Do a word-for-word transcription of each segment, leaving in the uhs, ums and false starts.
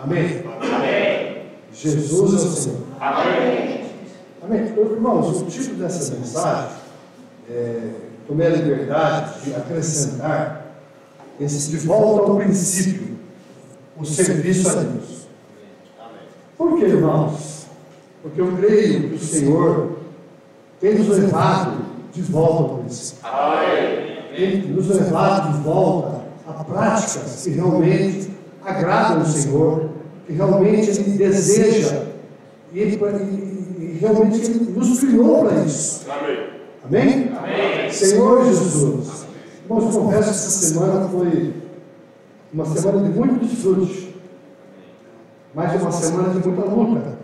Amém? Amém. Jesus é o Senhor. Amém. Amém. Irmãos, o título dessa mensagem, é, tomei a liberdade de acrescentar esse de volta ao princípio, o serviço a Deus. Por que, irmãos? Porque eu creio que o Senhor tem nos levado de volta ao princípio. Tem nos levado de volta a práticas que realmente agradam o Senhor, que realmente Ele deseja, e, ele, e, e realmente Ele nos criou para isso. Amém? Amém? Amém. Senhor Jesus. Irmãos, eu confesso que essa semana foi uma semana de muito desfrute, mas uma semana de muita luta.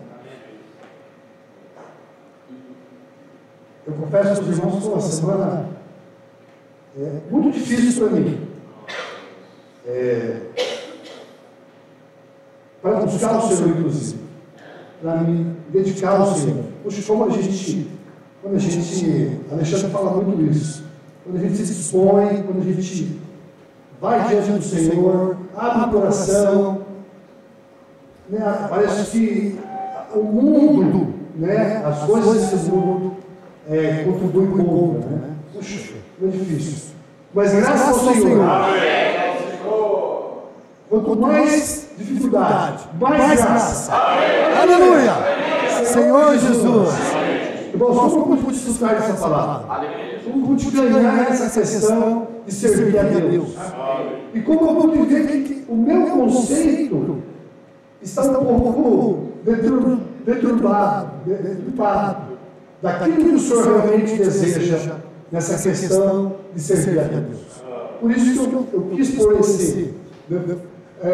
Eu confesso para os irmãos que foi uma semana é, muito difícil para mim. É, para buscar o Senhor, inclusive, para me dedicar ao Senhor. Puxa, como a gente, quando a gente, Alexandre fala muito isso, quando a gente se dispõe, quando a gente vai diante do Senhor, abre o coração, né, parece que o mundo, né, as coisas desse mundo é, contribuem contra, né? Puxa, é difícil. Mas graças ao Senhor, quanto mais dificuldade, mais graça. Aleluia! Senhor Jesus. Irmãos, como vamos desfrutar dessa palavra? Como vamos ganhar essa questão de servir a Deus? E como eu vou dizer que o meu conceito está um pouco deturbado, deturbado daquilo que o Senhor realmente deseja nessa questão de servir a Deus. Por isso que eu, eu quis pôr esse... É,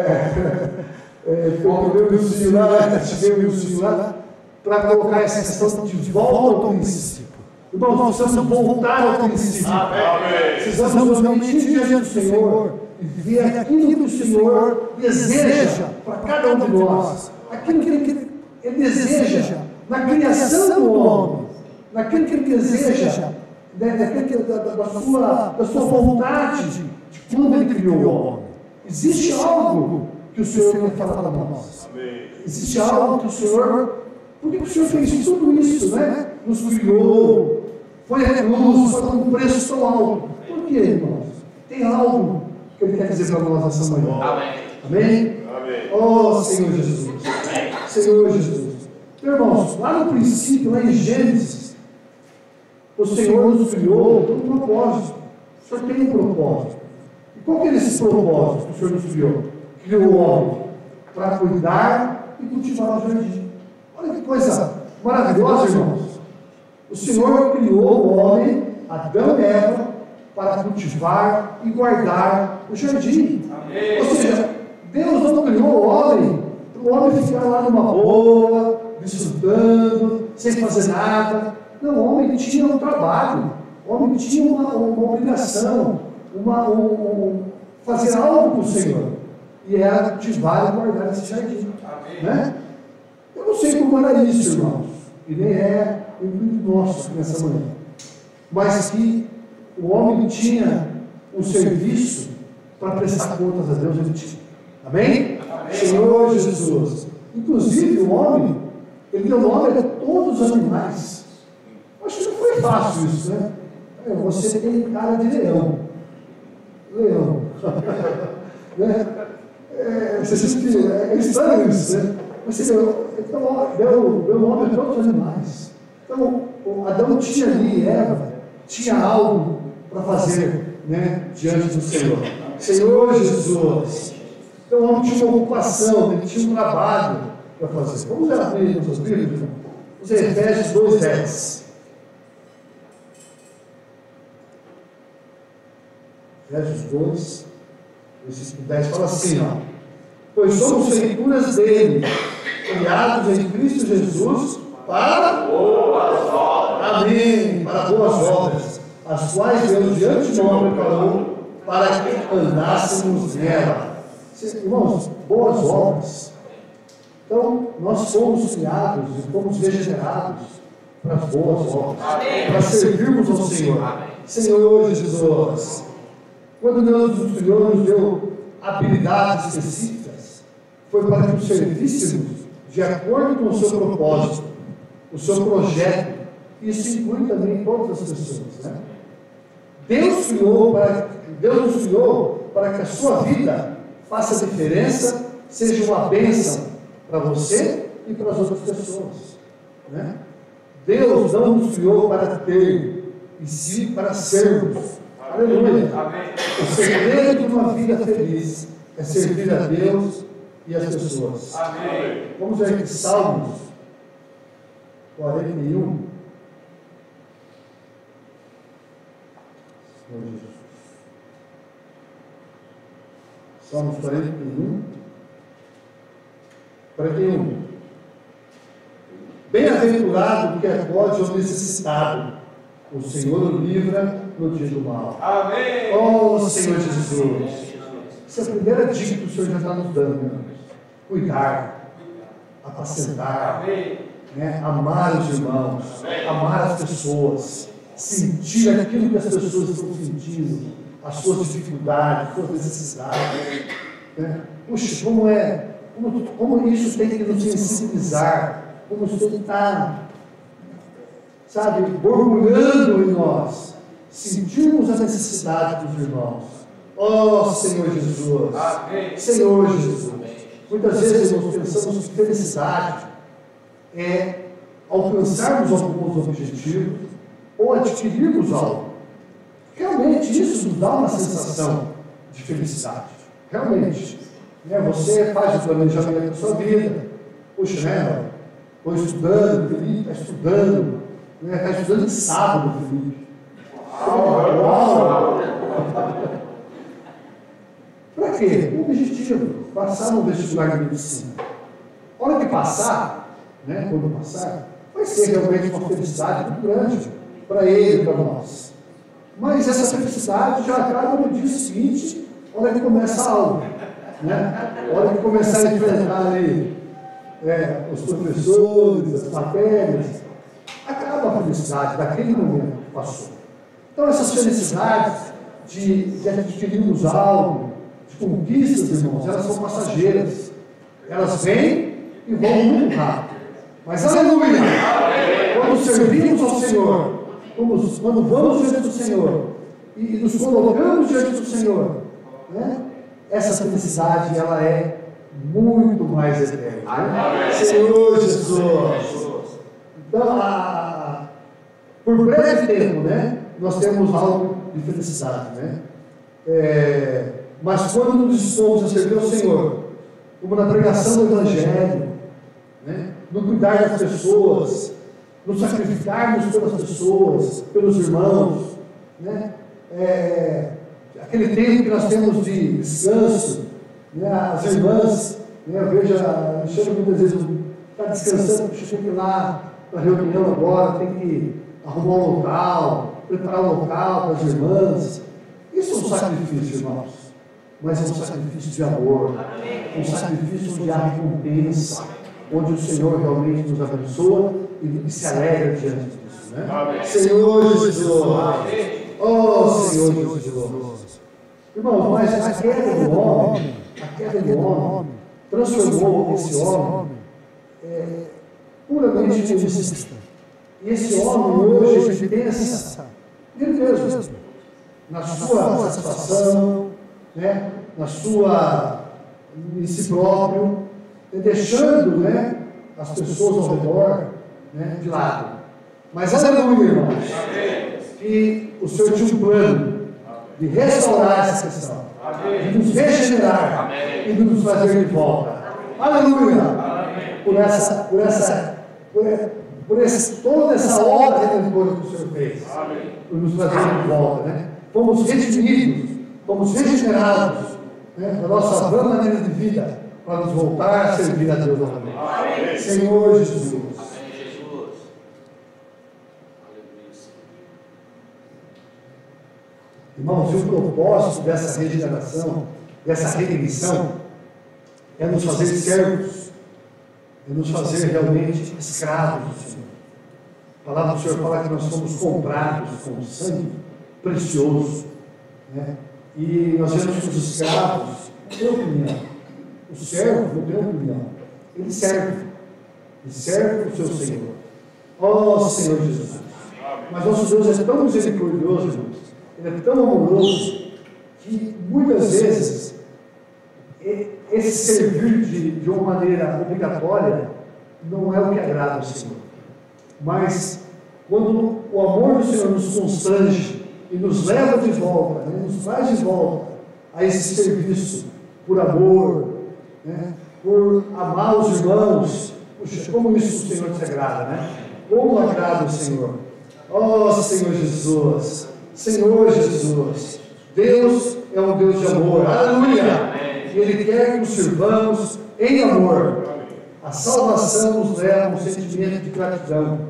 é, eu vi o senhor lá, tive o senhor lá, para colocar essa questão de volta ao princípio. Irmãos, nós precisamos voltar ao princípio. Precisamos realmente ir diante do Senhor e ver aquilo que o Senhor deseja para cada um de nós. Aquilo que Ele, ele deseja na criação do homem, naquilo que Ele deseja, né, naquilo, da, da, da, sua, da sua vontade de quando Ele criou o homem. Existe algo que o Senhor quer falar para nós. Existe algo que o Senhor... Por que o Senhor fez tudo isso, né? Nos criou, foi a cruz, foi um preço tão alto. Por quê, irmãos? Tem algo que Ele quer dizer para nós nessa manhã. Amém? Amém? Amém. Oh, Senhor Jesus. Amém. Senhor Jesus. Irmãos, lá no princípio, lá em Gênesis, o Senhor nos criou por um propósito. O Senhor tem um propósito. E qual que é esse propósito que o Senhor nos criou? Criou o homem para cuidar e cultivar o jardim. Olha que coisa maravilhosa, irmãos. O Senhor criou o homem, Adão e Eva, para cultivar e guardar o jardim. Amém. Ou seja, Deus não criou o homem para o homem ficar lá numa boa, desfrutando, sem fazer nada. Não, o homem tinha um trabalho, o homem tinha uma, uma obrigação, uma, um, um, fazer algo para o Senhor. E era cultivar e guardar esse jardim. Amém. Né? Eu não sei como era isso, irmãos, e nem é o intuito nosso nessa manhã, mas que o homem tinha um serviço para prestar contas a Deus, ele tinha. Amém? Amém? Senhor Jesus. Inclusive, o homem, ele deu nome a todos os animais. Acho que não foi fácil isso, né? É, você tem cara de leão. Leão. né? é, você diz que é estranho isso, né? Mas então, deu, deu nome a todos os animais. Então, Adão tinha ali, Eva, tinha algo para fazer, né, diante do Senhor. Senhor Jesus. Então, o homem tinha uma ocupação, ele tinha um trabalho para fazer. Vamos abrir nossas Bíblias? Os Efésios dois, dez. Efésios dois, versículo dez, fala assim, ó. Pois somos feituras dele, criados em Cristo Jesus para boas obras. Amém. Para boas obras, as quais Deus de antemão preparou para que andássemos nela. Irmãos, boas obras. Então, nós fomos criados e fomos regenerados para as boas obras. Amém. Para servirmos ao Senhor. Amém. Senhor Jesus. Quando Deus nos criou, nos deu habilidades específicas. foi para que o servíssemos de acordo com o seu propósito, o seu projeto. Isso inclui também todas as pessoas, né? Deus criou para, Deus nos criou para que a sua vida faça diferença, seja uma bênção para você e para as outras pessoas, né? Deus não nos criou para ter, e sim para sermos. Aleluia. O segredo de uma vida feliz é servir a Deus e as pessoas. Amém. Vamos ver aqui Salmos quarenta e um. Salmos quarenta e um. quarenta e um. Bem-aventurado o que acode ao necessitado, o Senhor o livra no dia do mal. Amém. Oh, Senhor Jesus. Essa é a primeira dica que o Senhor já está nos dando, né? Cuidar, apacentar, né? Amar os irmãos, amar as pessoas, sentir aquilo que as pessoas estão sentindo, as suas dificuldades, as suas necessidades, né? Puxa, como é, como, como isso tem que nos sensibilizar, como isso tem que estar, sabe, borbulhando em nós, sentirmos a necessidade dos irmãos. Oh, Senhor Jesus. Amém. Senhor Jesus. Muitas vezes nós pensamos que felicidade é alcançarmos alguns objetivos ou adquirirmos algo. Realmente isso nos dá uma sensação de felicidade. Realmente. Né? Você faz o planejamento da sua vida. Puxa, né? Estou estudando, Felipe está estudando. Né? Está estudando de sábado, Felipe. Uau! Uau. Para quê? O objetivo, passar no vestibular de medicina. A hora que passar, né, quando passar, vai ser realmente uma felicidade muito grande para ele e para nós. Mas essa felicidade já acaba no dia seguinte, a hora que começa a aula. Né? A hora que começar a enfrentar ali, é, os professores, as matérias, acaba a felicidade daquele momento que passou. Então essas felicidades de, de adquirirmos algo, conquistas, irmãos, elas são passageiras. Elas vêm e vão muito rápido. Mas, aleluia! Quando servimos ao Senhor, quando vamos diante do Senhor e nos colocamos diante do Senhor, né? Essa felicidade, ela é muito mais eterna. Né? Senhor Jesus! Então, a, por breve tempo, né? Nós temos algo de felicidade, né? É... Mas quando nos dispomos a servir ao Senhor, como na pregação do Evangelho, né, no cuidar das pessoas, no sacrificarmos pelas pessoas, pelos irmãos, né, é, aquele tempo que nós temos de descanso, né, as irmãs, né, eu vejo, a Alexandre muitas vezes está descansando, chega lá para a reunião agora, tem que arrumar um local, preparar um local para as irmãs. Isso é um sacrifício, irmãos. Mas é um sacrifício de amor, um sacrifício onde há recompensa, onde o Senhor realmente nos abençoa e se alegra diante disso, né? Amém. Senhor Jesus, oh Senhor Jesus, irmãos, mas a queda do homem, a queda do homem transformou esse homem é, puramente egoísta. E esse homem hoje pensa nele mesmo, na sua satisfação, né, na sua, em si próprio, deixando, né, as pessoas ao redor, né, de lado. Mas aleluia, irmãos, que o Senhor tinha um plano de restaurar essa questão, de nos regenerar e de nos fazer de volta. Aleluia! Por essa, por essa, por, por esse, toda essa obra redentora que o Senhor fez, por nos fazer de volta, né? Fomos redimidos, fomos regenerados, né, da nossa vã maneira de vida, para nos voltar a servir a Deus novamente. Amém. Senhor Jesus. Amém, Jesus. Irmãos, e o propósito dessa regeneração, dessa redenção, é nos fazer servos, é nos fazer realmente escravos do Senhor. A palavra do Senhor fala que nós somos comprados com sangue precioso, né? E nós vemos que os escravos, na minha opinião, O servo não tem opinião. Ele serve. Ele serve o seu Senhor. Ó Senhor Jesus. Mas nosso Deus é tão misericordioso, irmãos. Ele é tão amoroso, que muitas vezes esse servir de, de uma maneira obrigatória não é o que agrada ao Senhor. Mas quando o amor do Senhor nos constrange e nos leva de volta, né, nos traz de volta a esse serviço por amor, né, por amar os irmãos, puxa, como isso o Senhor te agrada, né? Como agrada o Senhor. Ó Senhor Jesus, Senhor Jesus, Deus é um Deus de amor, aleluia! Ele quer que nos sirvamos em amor. A salvação nos leva a um sentimento de gratidão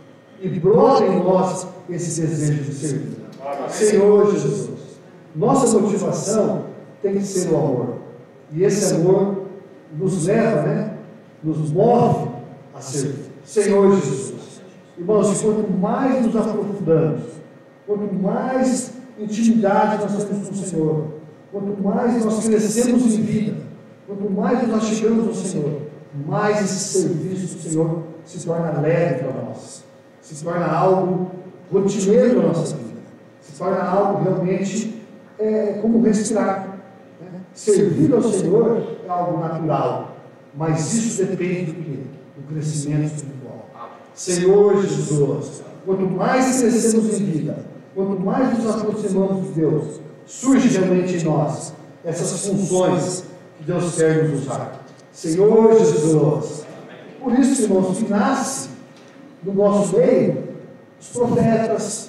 e brota em nós esse desejo de servir. Senhor Jesus, nossa motivação tem que ser o amor, e esse amor nos leva, né, nos move a servir. Senhor Jesus, irmãos, quanto mais nos aprofundamos, quanto mais intimidade nós temos com o Senhor, quanto mais nós crescemos em vida, quanto mais nós chegamos ao Senhor, mais esse serviço do Senhor se torna leve para nós, se torna algo rotineiro na nossa vida, se torna algo realmente é, como respirar. Né? Servir ao Senhor é algo natural, mas isso depende do quê? Do crescimento espiritual. Senhor Jesus, quanto mais crescemos em vida, quanto mais nos aproximamos de Deus, surge realmente em nós essas funções que Deus quer nos usar. Senhor Jesus, por isso, irmãos, que nasce no nosso meio os profetas,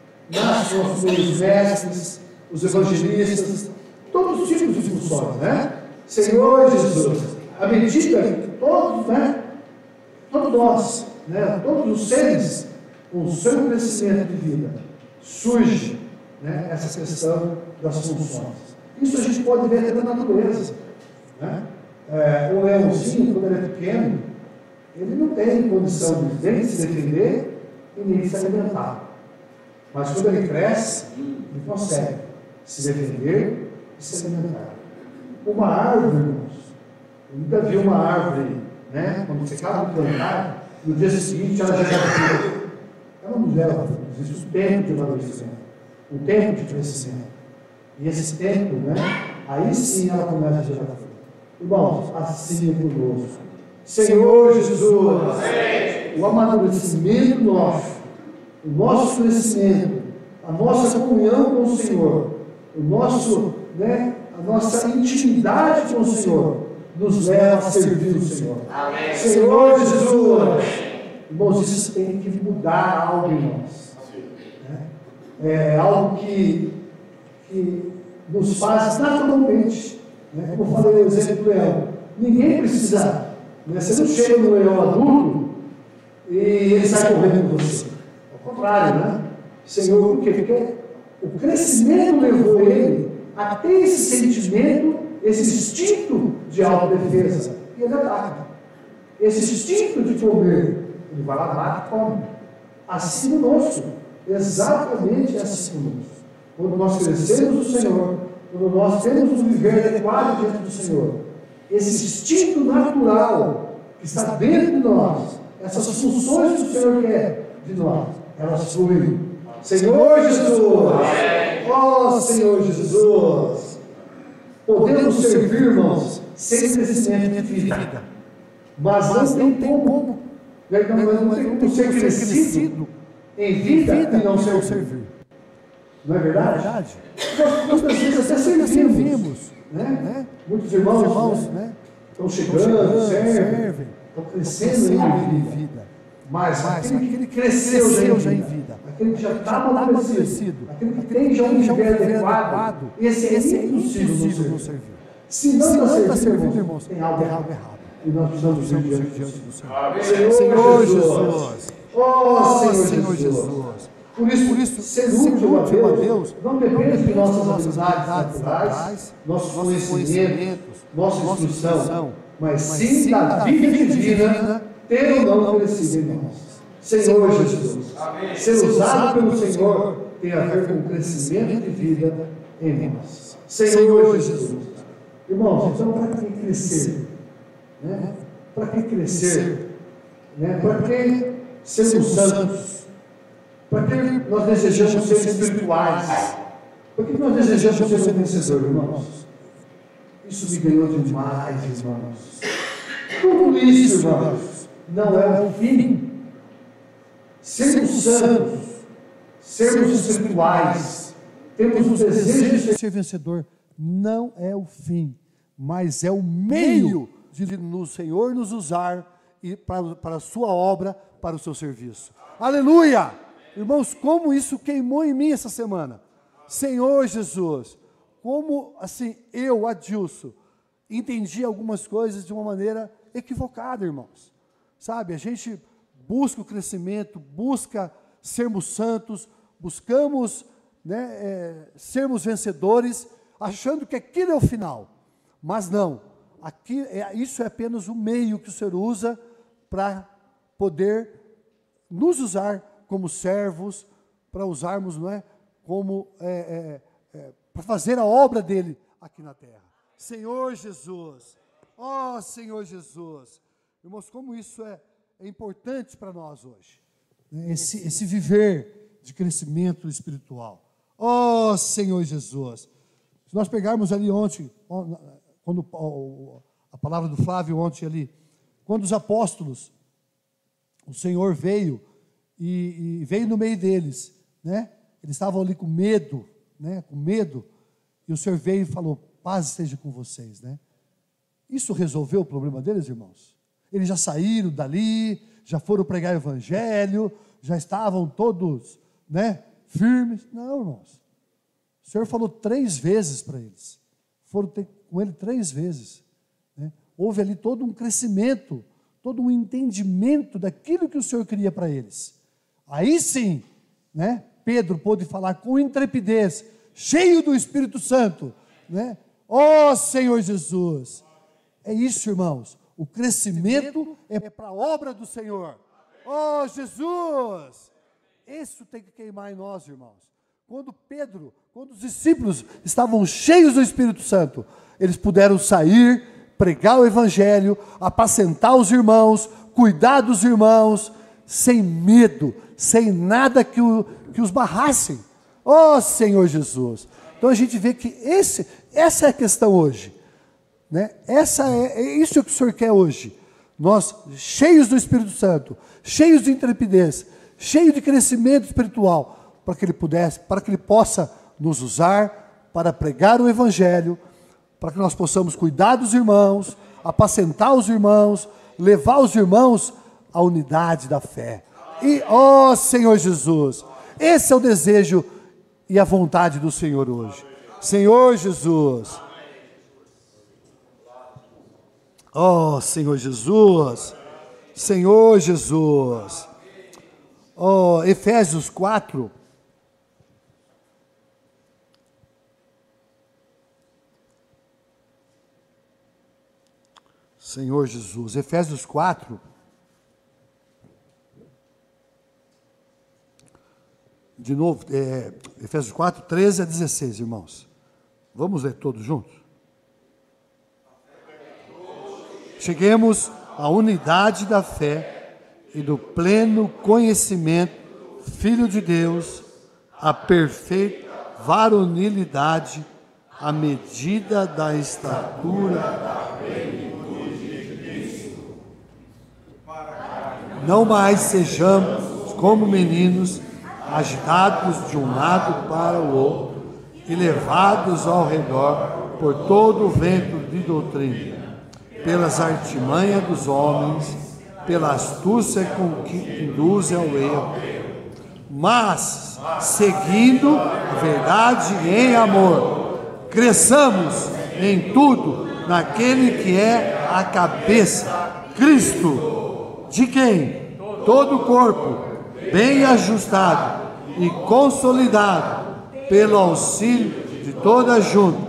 nasce no nosso meio os mestres, os evangelistas, todos os tipos de funções, né? Senhor Jesus, à medida que todos, né, todos nós, né, todos os seres, com o seu crescimento de vida, surge, né, essa questão das funções. Isso a gente pode ver até na natureza, né? É, o leãozinho, quando ele é pequeno, ele não tem condição de nem se defender e nem se alimentar. Mas quando ele cresce, ele consegue se defender e se alimentar. Uma árvore, irmãos, eu nunca vi uma árvore, né, quando você acaba de plantar, no dia seguinte ela já gera fruto. Ela não gera fruto, existe um tempo de amadurecimento, um tempo de crescimento. E esse tempo, né, aí sim ela começa a gerar fruto. Irmãos, assim é conosco. Senhor Jesus, o amadurecimento nosso, o nosso crescimento, a nossa comunhão com o Senhor, o nosso, né, a nossa intimidade com o Senhor, nos leva a servir o Senhor. Amém. Senhor Jesus, irmãos, isso tem que mudar algo em nós. Né? É algo que, que nos faz naturalmente. Né? Como eu falei no exemplo do leão, ninguém precisa, né? Você não chega no leão adulto e ele sai correndo com você. Ao contrário, né? Senhor, por quê? Porque o crescimento levou ele a ter esse sentimento, esse instinto de autodefesa, e ele ataca. Esse instinto de comer, ele vai lá, mata e come. Assim conosco, exatamente assim conosco. Quando nós crescemos no Senhor, quando nós temos um viver adequado diante do Senhor, esse instinto natural que está dentro de nós, essas funções que o Senhor quer de nós, elas fluem. Senhor Jesus, ó oh, Senhor Jesus, podemos servir, irmãos, sem crescimento de vida, mas não tem como, não, não, não tem como ser crescido em vida e não servir. Não é verdade? É verdade. Nós, muitas vezes até servimos, servimos né? Né? Muitos irmãos, irmãos né? Estão chegando, chegando servem, servem, estão crescendo em vida. vida. Mas, Mas aquele, aquele que cresceu, cresceu já em vida, vida, aquele que já está amadurecido, aquele que tem já um viver adequado, esse, esse é impossível não servir. Se não está servindo, irmãos, tem algo errado. E nós precisamos ser diante do Senhor. Senhor, Senhor Jesus, ó oh, Senhor Jesus. Por isso, Por isso ser útil a Deus, Deus não depende de nossas habilidades naturais, nossos conhecimentos, nossa instrução, mas sim da vida divina, ter ou não crescido em nós. Senhor Jesus, ser usado pelo Senhor tem a ver com o crescimento de vida em nós. Senhor Jesus, Irmãos, então para que crescer? Né? Para que crescer? Né? Para que sermos santos? Para que nós desejamos ser espirituais? Para que nós desejamos ser vencedores, irmãos? Isso me ganhou demais, irmãos. Tudo isso, irmãos, não é o fim. Sermos santos, sermos espirituais, temos o desejo de ser vencedor, não é o fim, mas é o meio de no Senhor nos usar e para, para a sua obra, para o seu serviço. Aleluia! Irmãos, como isso queimou em mim essa semana. Senhor Jesus, como assim eu, Adilson, entendi algumas coisas de uma maneira equivocada, irmãos. Sabe, a gente busca o crescimento, busca sermos santos, buscamos né, é, sermos vencedores, achando que aquilo é o final. Mas não, aqui, é, isso é apenas o meio que o Senhor usa para poder nos usar como servos, para usarmos, não é, como é, é, é, para fazer a obra dele aqui na terra. Senhor Jesus, ó oh, Senhor Jesus, irmãos, como isso é, é importante para nós hoje, né? esse, esse viver de crescimento espiritual. Ó oh, Senhor Jesus, se nós pegarmos ali ontem, quando a palavra do Flávio ontem ali, quando os apóstolos, o Senhor veio e, e veio no meio deles, né? Eles estavam ali com medo, né? Com medo, e o Senhor veio e falou: paz esteja com vocês, né? Isso resolveu o problema deles, irmãos? Eles já saíram dali, já foram pregar o evangelho, já estavam todos, né, firmes? Não, irmãos. O Senhor falou três vezes para eles. Foram ter com ele três vezes, né? Houve ali todo um crescimento, todo um entendimento daquilo que o Senhor queria para eles. Aí sim, né, Pedro pôde falar com intrepidez, cheio do Espírito Santo, né? Ó Senhor Jesus. É isso, irmãos. O crescimento é para a obra do Senhor. Ó Jesus. Isso tem que queimar em nós, irmãos. Quando Pedro, quando os discípulos estavam cheios do Espírito Santo, eles puderam sair, pregar o evangelho, apacentar os irmãos, cuidar dos irmãos, sem medo, sem nada que, o, que os barrassem. Ó Senhor Jesus. Então a gente vê que esse, essa é a questão hoje, né? Essa é, é isso que o Senhor quer hoje. Nós, cheios do Espírito Santo, cheios de intrepidez, cheios de crescimento espiritual, para que Ele pudesse, para que Ele possa nos usar para pregar o Evangelho, para que nós possamos cuidar dos irmãos, apacentar os irmãos, levar os irmãos à unidade da fé. E, ó Senhor Jesus, esse é o desejo e a vontade do Senhor hoje. Senhor Jesus. Ó Senhor Jesus. Senhor Jesus. Ó Efésios quatro. Senhor Jesus. Efésios quatro. De novo, é, Efésios quatro, treze a dezesseis, irmãos. Vamos ler todos juntos? Cheguemos à unidade da fé e do pleno conhecimento, Filho de Deus, a perfeita varonilidade, à medida da estatura da plenitude de Cristo. Não mais sejamos como meninos, agitados de um lado para o outro e levados ao redor por todo o vento de doutrina, pelas artimanhas dos homens, pela astúcia com que induzem ao erro, mas, seguindo a verdade em amor, cresçamos em tudo naquele que é a cabeça, Cristo, de quem todo o corpo, bem ajustado e consolidado pelo auxílio de toda a junta,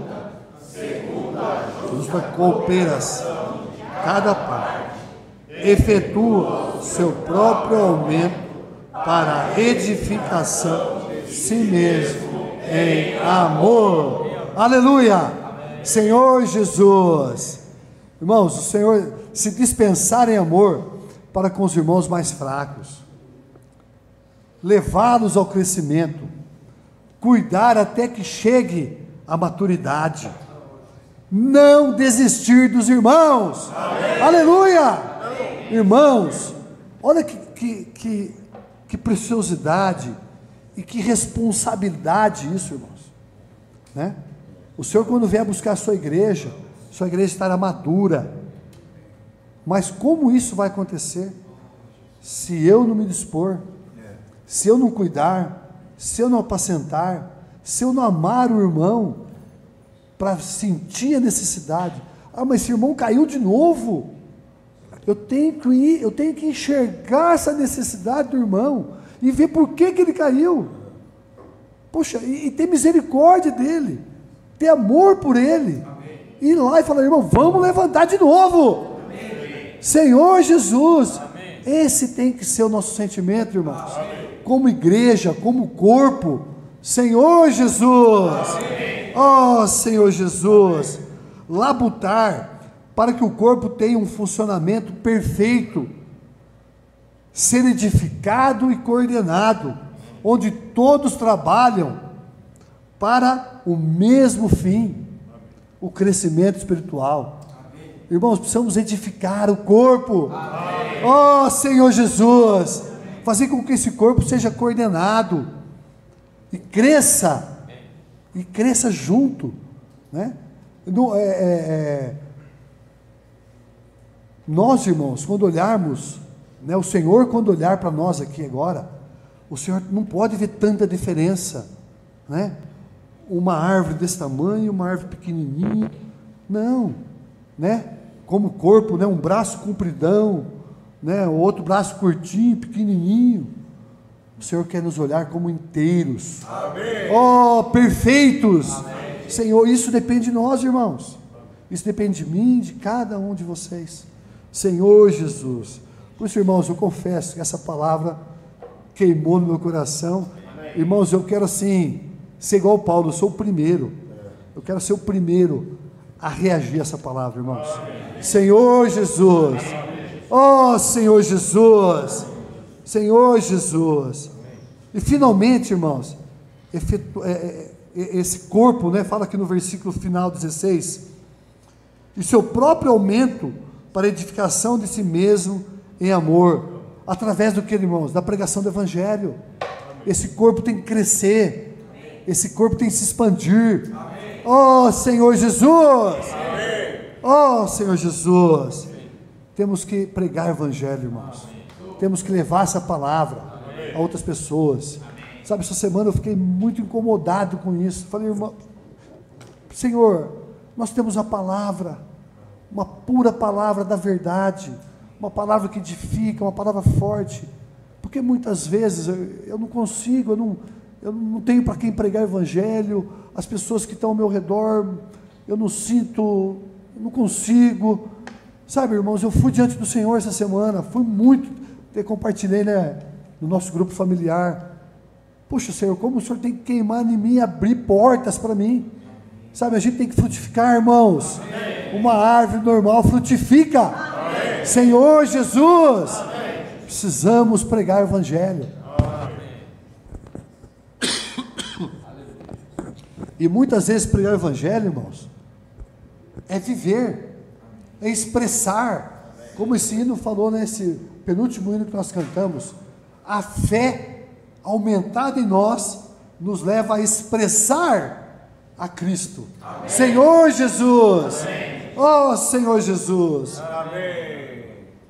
justa cooperação de cada parte, efetua seu próprio aumento para a edificação de si mesmo em amor. Aleluia! Senhor Jesus. Irmãos, o Senhor se dispensar em amor para com os irmãos mais fracos, levá-los ao crescimento, cuidar até que chegue à maturidade, não desistir dos irmãos. Amém. Aleluia! Amém. Irmãos, olha que, que, que, que preciosidade e que responsabilidade isso, irmãos, né? O Senhor, quando vier buscar a sua igreja, sua igreja estará madura, mas como isso vai acontecer? Se eu não me dispor, se eu não cuidar, se eu não apacentar, se eu não amar o irmão, para sentir a necessidade. Ah, mas esse irmão caiu de novo. Eu tenho que ir, eu tenho que enxergar essa necessidade do irmão e ver por que, que ele caiu. Poxa, e, e ter misericórdia dele, ter amor por ele. Amém. Ir lá e falar, irmão, vamos levantar de novo. Amém. Senhor Jesus. Amém. Esse tem que ser o nosso sentimento, irmãos. Amém. Como igreja, como corpo. Senhor Jesus. Amém. Oh, Senhor Jesus, labutar para que o corpo tenha um funcionamento perfeito, ser edificado e coordenado, onde todos trabalham para o mesmo fim, o crescimento espiritual. Amém. Irmãos, precisamos edificar o corpo. Amém. Oh, Senhor Jesus, fazer com que esse corpo seja coordenado e cresça, e cresça junto, né? No, é, é, é, nós, irmãos, quando olharmos, né, o Senhor, quando olhar para nós aqui agora, o Senhor não pode ver tanta diferença, né? Uma árvore desse tamanho, uma árvore pequenininha, não, né? Como corpo, né? Um braço compridão, né? O outro braço curtinho, pequenininho. O Senhor quer nos olhar como inteiros. Amém. Oh, perfeitos. Amém. Senhor, isso depende de nós, irmãos. Isso depende de mim, de cada um de vocês. Senhor Jesus. Por isso, irmãos, eu confesso que essa palavra queimou no meu coração. Amém. Irmãos, eu quero assim, ser igual ao Paulo, eu sou o primeiro. Eu quero ser o primeiro a reagir a essa palavra, irmãos. Amém. Senhor Jesus. Oh, Senhor Jesus. Senhor Jesus. E finalmente, irmãos, efetu, é, é, esse corpo, né, fala aqui no versículo final dezesseis, e seu próprio aumento para edificação de si mesmo em amor, através do que, irmãos? Da pregação do Evangelho. Esse corpo tem que crescer, esse corpo tem que se expandir. Oh, Senhor Jesus! Oh, Senhor Jesus! Temos que pregar o Evangelho, irmãos. Temos que levar essa palavra a outras pessoas. Sabe, essa semana eu fiquei muito incomodado com isso. Falei, irmão, Senhor, nós temos a palavra, uma pura palavra da verdade, uma palavra que edifica, uma palavra forte. Porque muitas vezes eu, eu não consigo, eu não, eu não tenho para quem pregar o Evangelho, as pessoas que estão ao meu redor, eu não sinto, eu não consigo. Sabe, irmãos, eu fui diante do Senhor essa semana, fui muito. Eu compartilhei, né, no nosso grupo familiar. Puxa, Senhor, como o Senhor tem que queimar em mim, abrir portas para mim. Sabe, a gente tem que frutificar, irmãos. Amém. Uma árvore normal frutifica. Amém. Senhor Jesus. Amém. Precisamos pregar o Evangelho. Amém. E muitas vezes pregar o Evangelho, irmãos, é viver, é expressar. Amém. Como esse hino falou nesse penúltimo hino que nós cantamos, a fé aumentada em nós nos leva a expressar a Cristo. Amém. Senhor Jesus. Amém. Oh, Senhor Jesus. Amém.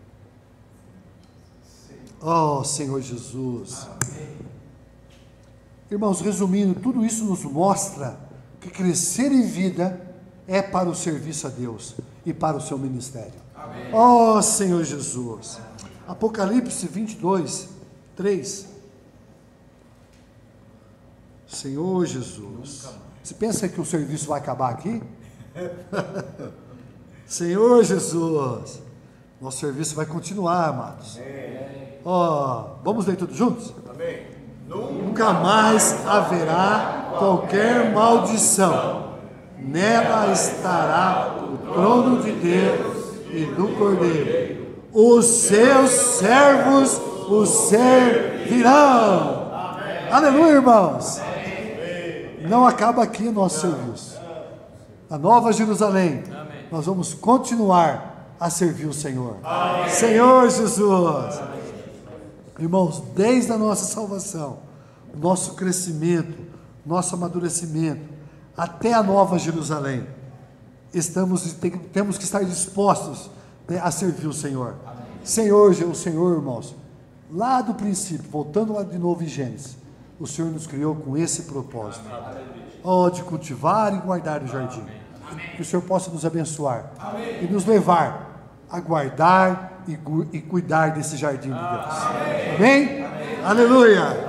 Oh, Senhor Jesus. Amém. Irmãos, resumindo, tudo isso nos mostra que crescer em vida é para o serviço a Deus e para o seu ministério. Amém. Oh, Senhor Jesus. Apocalipse vinte e dois, três. Senhor Jesus. Você pensa que o serviço vai acabar aqui? Senhor Jesus. Nosso serviço vai continuar, amados. Ó, oh, vamos ler tudo juntos? Amém. Nunca mais haverá qualquer maldição, nela estará o trono de Deus e do Cordeiro. Os seus servos o servirão. Aleluia, irmãos. Não acaba aqui o nosso serviço. Na Nova Jerusalém, nós vamos continuar a servir o Senhor. Senhor Jesus. Irmãos, desde a nossa salvação, o nosso crescimento, nosso amadurecimento, até a Nova Jerusalém, estamos, tem, temos que estar dispostos, né, a servir o Senhor. Senhor, o Senhor, irmãos, lá do princípio, voltando lá de novo em Gênesis, o Senhor nos criou com esse propósito, oh, de cultivar e guardar o jardim. Que o Senhor possa nos abençoar e nos levar a guardar e, e cuidar desse jardim de Deus. Amém? Amém? Aleluia!